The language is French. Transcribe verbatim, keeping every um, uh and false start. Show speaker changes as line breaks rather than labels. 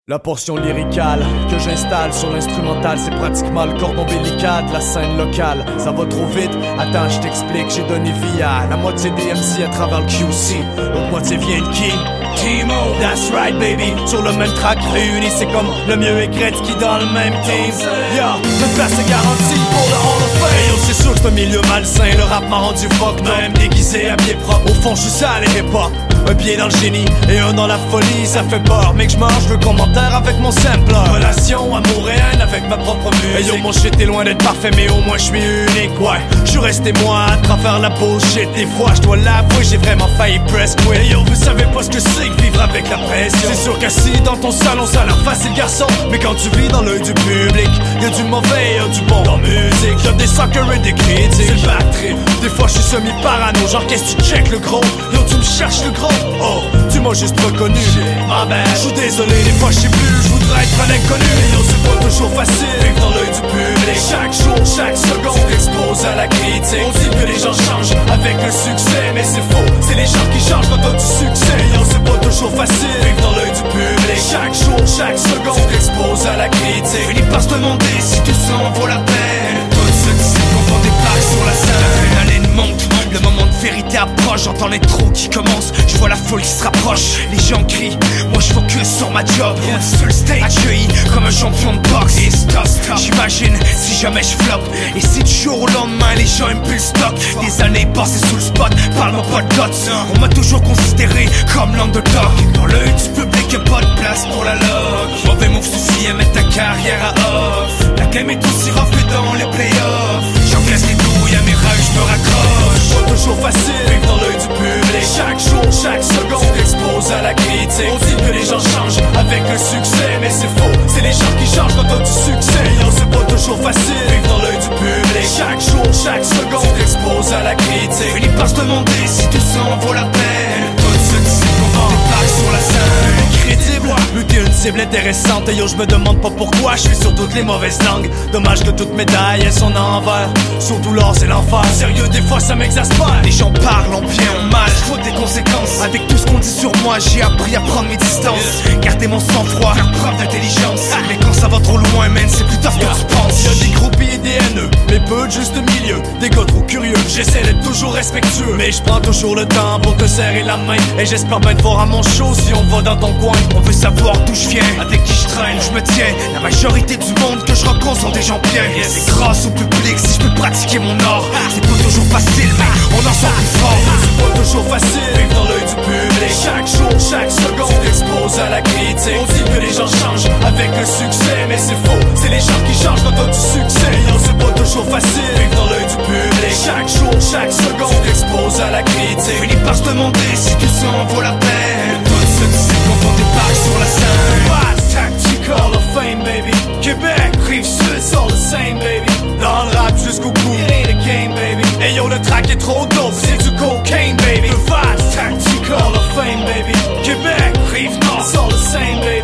La portion lyricale que j'installe sur l'instrumental, c'est pratiquement le cordon ombilical de la scène locale. Ça va trop vite, attends je t'explique, j'ai donné vie à la moitié des M C à travers le Q C. L'autre moitié vient de qui? Timo, that's right baby. Sur le même track réuni, c'est comme le mieux et Gretzky dans le même team. Yo, notre place est garantie pour le Hall of Fame. Hey yo, c'est sûr que c'est un milieu malsain, le rap m'a rendu fuck, même déguisé à pied propre. Au fond je suis sale et hip-hop, un pied dans le génie et un dans la folie, ça fait peur. Mec j'mange le commentaire avec mon sampler. Relation, amour et haine avec ma propre musique. Hey yo, mon shit est loin d'être parfait mais au moins je suis unique. Ouais, je suis resté moi à travers la bullshit. Des fois je dois l'avouer, j'ai vraiment failli press quit. Hey yo, vous savez pas ce que c'est que vivre avec la pression. C'est sûr qu'assis dans ton salon ça a l'air facile garçon, mais quand tu vis dans l'œil du public, y'a du mauvais, y'a du bon dans musique. Y'a des suckers et des critiques, c'est le bad trip. Des fois je suis semi-parano, genre qu'est-ce que tu check le gros? Yo tu me cherches le gros? Oh, tu m'as juste reconnu. Ah ben, j'suis désolé, des fois j'sais plus, j'voudrais être un inconnu. Et yo, c'est pas toujours facile, vivre dans l'œil du public. Chaque jour, chaque seconde, tu t'exposes à la critique. On dit que les gens changent avec le succès, mais c'est faux, c'est les gens qui changent quand t'as du succès. Et yo, c'est pas toujours facile, vivre dans l'œil du public. Chaque jour, chaque seconde, tu t'exposes à la critique. Finis par se demander si tout ça en vaut la peine. Tout ce qui sait qu'on vend des plaques sur la scène. L'adrénaline monte, le moment de vérité approche. J'entends les trous qui commencent, je vois la foule qui se rapproche. Les gens crient, moi je focus sur ma job. Yes. Sur le stage, accueilli comme un champion de boxe. Et stop, stop. J'imagine si jamais je flop. Et si du jour au lendemain les gens aiment plus le stock. Des années passées sous le spot, parle-moi pas de dots. On m'a toujours considéré comme l'underdog. Dans l'œil du public y'a pas de place pour la log. Mauvais move suffit à mettre ta carrière à off. La game est aussi rough que dans les playoffs. J'encaisse les douilles à mes rêves, je me raccroche. Pas toujours facile, vivre dans l'œil du public. Chaque jour, chaque seconde, tu t'exposes à la critique. On dit que les gens changent avec le succès, mais c'est faux, c'est les gens qui changent quand t'as du succès. Yo, c'est pas toujours facile, vivre dans l'œil du public. Chaque jour, chaque seconde, tu t'exposes à la critique. Finis par se demander si tout ça en vaut la peine. Tout ce qui sait qu'on vend des plaques sur la scène. Crédible, lutter une cible intéressante. Et yo, je me demande pas pourquoi je suis sur toutes les mauvaises langues. Dommage que toutes médailles, elles sont en envers. Surtout l'or, c'est l'enfer. Sérieux, des fois ça m'exaspère. Les gens parlent en bien ou mal, faut des conséquences. Avec tout ce qu'on dit sur moi, j'ai appris à prendre mes distances. Garder mon sang-froid, faire preuve d'intelligence. Mais quand ça va trop loin, man, c'est plus tough que tu penses. Y'a des groupies et des haineux, mais peu de juste milieu. Des gars trop curieux, j'essaie d'être toujours respectueux. Mais je prends toujours le temps pour te serrer la main. Et j'espère bien te voir à mon show si on va dans ton coin. On veut savoir d'où je viens, avec qui je traîne, je me tiens. La majorité du monde que je rencontre sont des gens bien. C'est grâce au public si je peux pratiquer mon art. C'est pas toujours facile, mais on en sort plus fort. C'est pas toujours facile, vivre dans l'œil du public. Chaque jour, chaque seconde, tu t'exposes à la critique. On dit que les gens changent avec le succès, mais c'est faux, c'est les gens qui changent quand t'as du succès. Yo, c'est pas toujours facile, vivre dans l'œil du public. Chaque jour, chaque seconde, tu t'exposes à la critique. Finis par se demander si tout ça en vaut la peine. Tout ce qui sait qu'on vend des plaques sur la scène. Fast Tactical Hall of Fame, baby. Québec, Rive-Sud, it's all the same, baby. Dans le rap jusqu'au bout, it ain't a game, baby. Hey yo, le track est trop dope, c'est du cocaine, baby. The Fast Tactical Hall of Fame, baby. Québec, Rive-Nord, it's all the same, baby.